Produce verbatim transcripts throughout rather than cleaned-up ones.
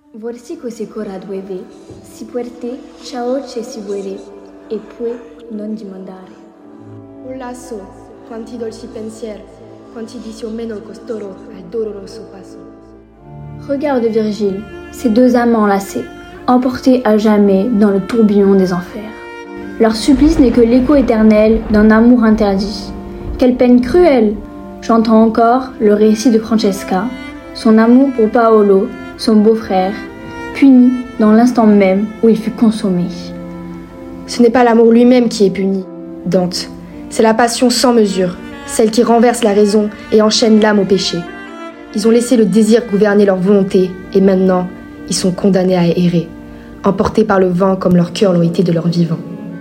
Vorsi così cora dueve, si puerte, ciao ce si vuole, e poi non dimandare. Un lasso, quanti dolci pensieri, quanti dicio meno costoro al doloroso passo. Regarde Virgile, ces deux amants lassés, emportés à jamais dans le tourbillon des enfers. Leur supplice n'est que l'écho éternel d'un amour interdit. Quelle peine cruelle! J'entends encore le récit de Francesca, son amour pour Paolo, son beau-frère, puni dans l'instant même où il fut consommé. Ce n'est pas l'amour lui-même qui est puni, Dante. C'est la passion sans mesure, celle qui renverse la raison et enchaîne l'âme au péché. Ils ont laissé le désir gouverner leur volonté et maintenant, ils sont condamnés à errer, emportés par le vent comme leurs cœurs l'ont été de leur vivant.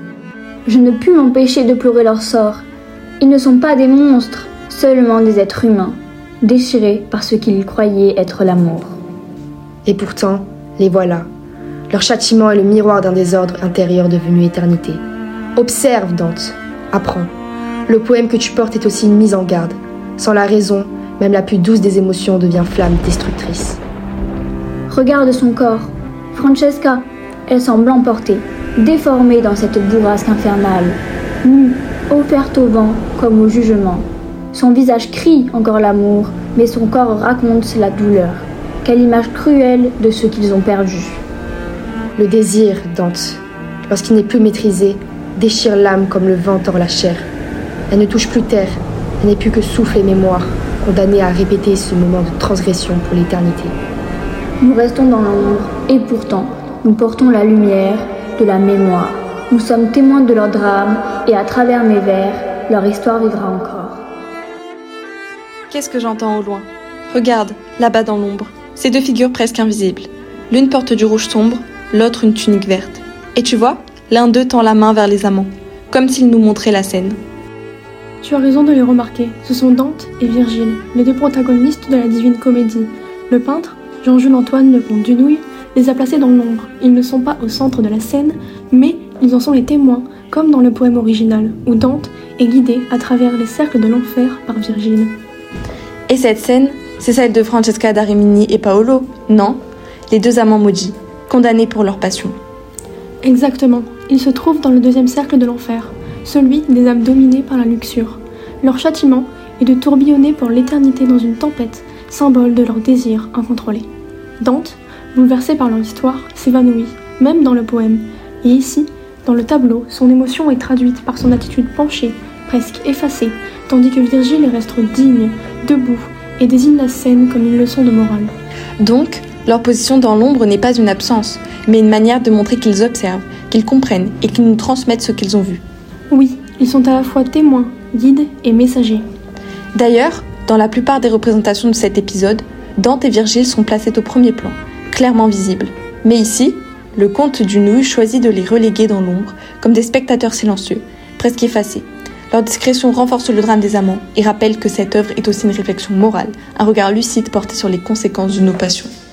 Je ne pus m'empêcher de pleurer leur sort. Ils ne sont pas des monstres, seulement des êtres humains, déchirés par ce qu'ils croyaient être l'amour. Et pourtant, les voilà. Leur châtiment est le miroir d'un désordre intérieur devenu éternité. Observe, Dante. Apprends. Le poème que tu portes est aussi une mise en garde. Sans la raison, même la plus douce des émotions devient flamme destructrice. Regarde son corps. Francesca, elle semble emportée, déformée dans cette bourrasque infernale, nue, offerte au vent comme au jugement. Son visage crie encore l'amour, mais son corps raconte la douleur. Quelle image cruelle de ce qu'ils ont perdu. Le désir, Dante, lorsqu'il n'est plus maîtrisé, déchire l'âme comme le vent tord la chair. Elle ne touche plus terre, elle n'est plus que souffle et mémoire, condamnée à répéter ce moment de transgression pour l'éternité. Nous restons dans l'ombre, et pourtant, nous portons la lumière de la mémoire. Nous sommes témoins de leur drame, et à travers mes vers, leur histoire vivra encore. Qu'est-ce que j'entends au loin? Regarde, là-bas dans l'ombre, ces deux figures presque invisibles. L'une porte du rouge sombre, l'autre une tunique verte. Et tu vois, l'un d'eux tend la main vers les amants, comme s'il nous montrait la scène. Tu as raison de les remarquer, ce sont Dante et Virgile, les deux protagonistes de la Divine Comédie. Le peintre, Jean-Jules Antoine Le Comte Dunouille, les a placés dans l'ombre. Ils ne sont pas au centre de la scène, mais ils en sont les témoins, comme dans le poème original, où Dante est guidé à travers les cercles de l'enfer par Virgile. Et cette scène, c'est celle de Francesca da Rimini et Paolo, non? Les deux amants maudits, condamnés pour leur passion. Exactement, ils se trouvent dans le deuxième cercle de l'enfer, celui des âmes dominées par la luxure. Leur châtiment est de tourbillonner pour l'éternité dans une tempête, symbole de leur désir incontrôlé. Dante, bouleversé par leur histoire, s'évanouit, même dans le poème. Et ici, dans le tableau, son émotion est traduite par son attitude penchée, presque effacée, tandis que Virgile reste digne, debout, et désigne la scène comme une leçon de morale. Donc, leur position dans l'ombre n'est pas une absence, mais une manière de montrer qu'ils observent, qu'ils comprennent et qu'ils nous transmettent ce qu'ils ont vu. Oui, ils sont à la fois témoins, guides et messagers. D'ailleurs, dans la plupart des représentations de cet épisode, Dante et Virgile sont placés au premier plan, clairement visibles. Mais ici, le comte Dunouille choisit de les reléguer dans l'ombre, comme des spectateurs silencieux, presque effacés. Leur discrétion renforce le drame des amants et rappelle que cette œuvre est aussi une réflexion morale, un regard lucide porté sur les conséquences de nos passions.